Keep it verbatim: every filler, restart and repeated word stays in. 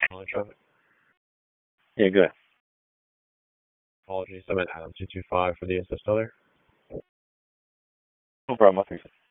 knowledge of it. Yeah, good. Apologies, I'm at Adam two two five for the assist other. No problem. I'll fix it.